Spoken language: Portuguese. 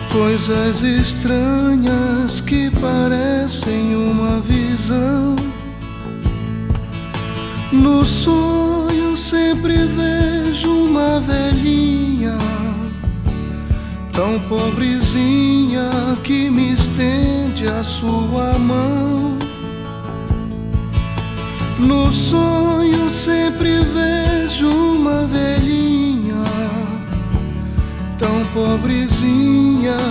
Coisas estranhas que parecem uma visão. No sonho sempre vejo uma velhinha, tão pobrezinha, que me estende a sua mão. No sonho sempre vejo uma velhinha, tão pobrezinha,